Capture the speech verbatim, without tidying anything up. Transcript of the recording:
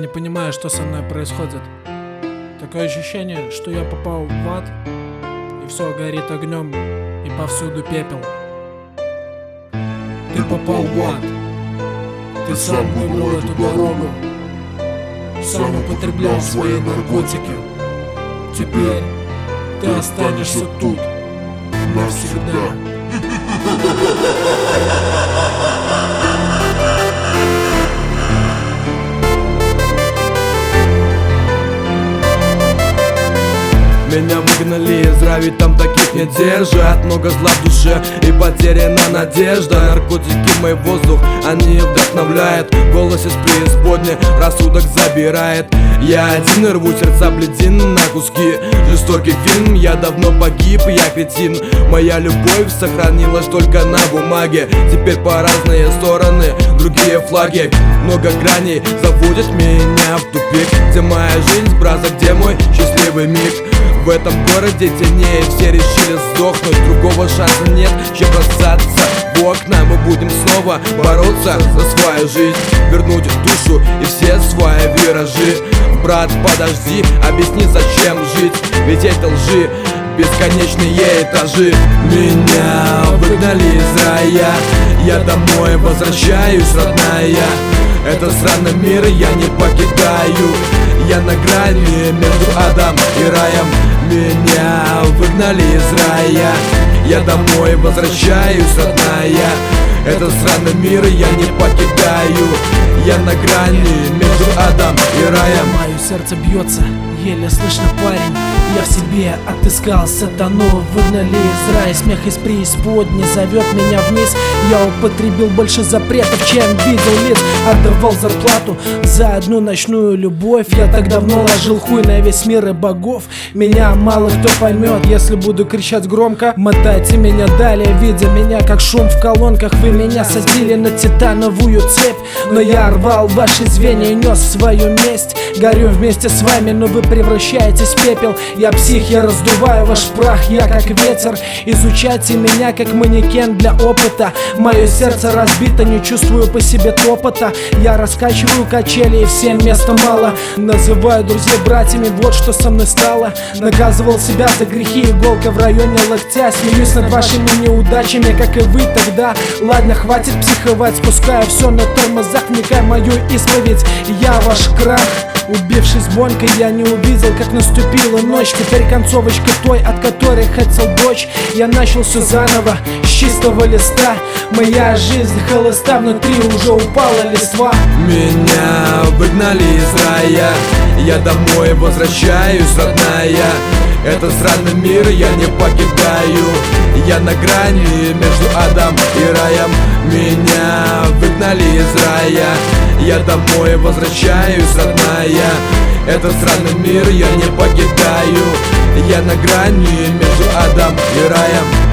не понимаю, что со мной происходит. Такое ощущение, что я попал в ад, и все горит огнем, и повсюду пепел. Ты попал в ад. Ты сам выбрал эту дорогу, сам употреблял свои наркотики. Теперь ты останешься тут навсегда. Меня выгнали из рая, ведь там таких не держат. Много зла в душе и потеряна надежда. Наркотики мой воздух, они вдохновляют. Голос из преисподней рассудок забирает. Я один и рву сердца бледины на куски. Жестокий фильм, я давно погиб, я кретин. Моя любовь сохранилась только на бумаге. Теперь по разные стороны другие флаги. Много граней заводят меня в тупик. Где моя жизнь, браза, где мой счастливый миг? В этом городе темнее, все решили сдохнуть. Другого шанса нет, чем бросаться в окна. Мы будем снова бороться за свою жизнь, вернуть душу и все свои виражи. Брат, подожди, объясни, зачем жить, ведь это лжи, бесконечные этажи. Меня выгнали из рая, я домой возвращаюсь, родная. Этот странный мир я не покидаю. Я на грани между адом и раем. Меня выгнали из рая, я домой возвращаюсь, родная. Этот странный мир я не покидаю. Я на грани между адом и раем. Мое сердце бьется, еле слышно, парень. Я в себе отыскал сатану. Выгнали из рая, смех из преисподней зовет меня вниз. Я употребил больше запретов, чем видел лиц. Отдавал зарплату за одну ночную любовь. Я так давно ложил хуй на весь мир и богов. Меня мало кто поймет, если буду кричать громко. Мотайте меня далее, видя меня как шум в колонках. Вы меня садили на титановую цепь, но я рвал ваши звенья и нес свою месть. Горю вместе с вами, но вы превращаетесь в пепел. Я псих, я раздуваю ваш прах, я как ветер. Изучайте меня как манекен для опыта. Мое сердце разбито, не чувствую по себе топота. Я раскачиваю качели и всем места мало. Называю друзей братьями, вот что со мной стало. Наказывал себя за грехи, иголка в районе локтя. Смеюсь над вашими неудачами, как и вы тогда. Ладно, хватит психовать, спускаю все на тормозах. Вникай в мою исповедь, я ваш крах. Убившись бонькой, я не увидел, как наступила ночь. Теперь концовочка той, от которой хотел дочь. Я начал все заново, с чистого листа. Моя жизнь холоста, внутри уже упала листва. Меня выгнали из рая, я домой возвращаюсь, родная. Этот странный мир я не покидаю. Я на грани между адом и раем. Меня выгнали из рая, я домой возвращаюсь, родная. Этот странный мир я не покидаю. Я на грани между адом и раем.